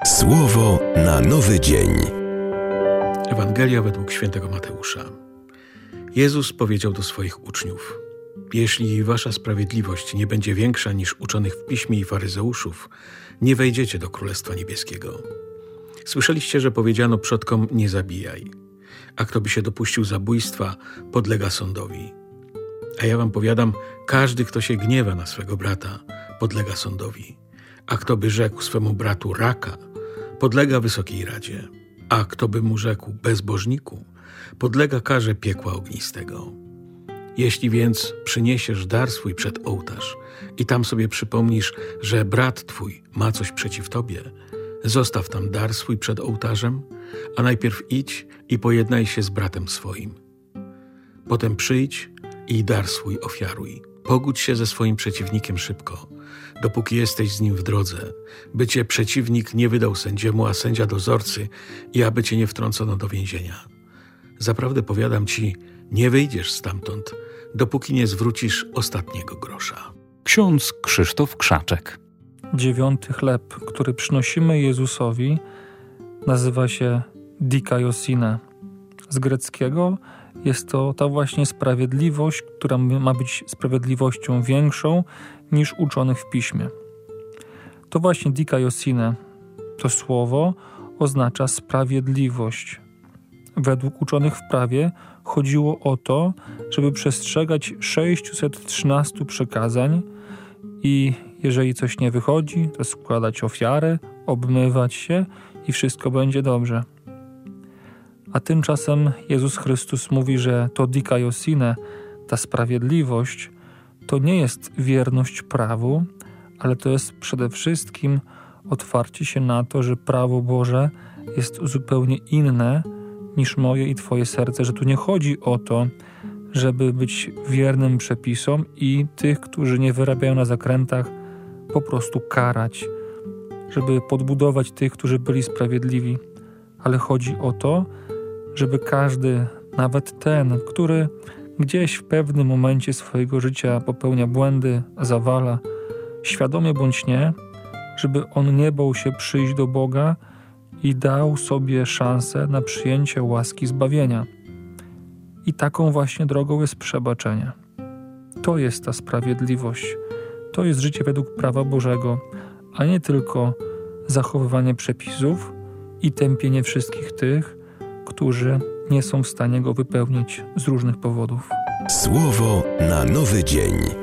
Słowo na nowy dzień. Ewangelia według świętego Mateusza. Jezus powiedział do swoich uczniów: jeśli wasza sprawiedliwość nie będzie większa niż uczonych w piśmie i faryzeuszów, nie wejdziecie do Królestwa Niebieskiego. Słyszeliście, że powiedziano przodkom: nie zabijaj, a kto by się dopuścił zabójstwa, podlega sądowi. A ja wam powiadam, każdy, kto się gniewa na swego brata, podlega sądowi. A kto by rzekł swemu bratu raka, podlega Wysokiej Radzie. A kto by mu rzekł bezbożniku, podlega karze piekła ognistego. Jeśli więc przyniesiesz dar swój przed ołtarz i tam sobie przypomnisz, że brat twój ma coś przeciw tobie, zostaw tam dar swój przed ołtarzem, a najpierw idź i pojednaj się z bratem swoim. Potem przyjdź i dar swój ofiaruj. Pogódź się ze swoim przeciwnikiem szybko, dopóki jesteś z nim w drodze, by cię przeciwnik nie wydał sędziemu, a sędzia dozorcy, i aby cię nie wtrącono do więzienia. Zaprawdę powiadam ci, nie wyjdziesz stamtąd, dopóki nie zwrócisz ostatniego grosza. Ksiądz Krzysztof Krzaczek. 9. chleb, który przynosimy Jezusowi, nazywa się dikaiosine. Z greckiego jest to ta właśnie sprawiedliwość, która ma być sprawiedliwością większą niż uczonych w piśmie. To właśnie dikaiosine, to słowo oznacza sprawiedliwość. Według uczonych w prawie chodziło o to, żeby przestrzegać 613 przykazań i jeżeli coś nie wychodzi, to składać ofiarę, obmywać się i wszystko będzie dobrze. A tymczasem Jezus Chrystus mówi, że to dikaiosine, ta sprawiedliwość, to nie jest wierność prawu, ale to jest przede wszystkim otwarcie się na to, że prawo Boże jest zupełnie inne niż moje i Twoje serce, że tu nie chodzi o to, żeby być wiernym przepisom i tych, którzy nie wyrabiają na zakrętach, po prostu karać, żeby podbudować tych, którzy byli sprawiedliwi, ale chodzi o to, żeby każdy, nawet ten, który gdzieś w pewnym momencie swojego życia popełnia błędy, zawala, świadomie bądź nie, żeby on nie bał się przyjść do Boga i dał sobie szansę na przyjęcie łaski zbawienia. I taką właśnie drogą jest przebaczenie. To jest ta sprawiedliwość. To jest życie według prawa Bożego, a nie tylko zachowywanie przepisów i tępienie wszystkich tych, którzy nie są w stanie go wypełnić z różnych powodów. Słowo na nowy dzień.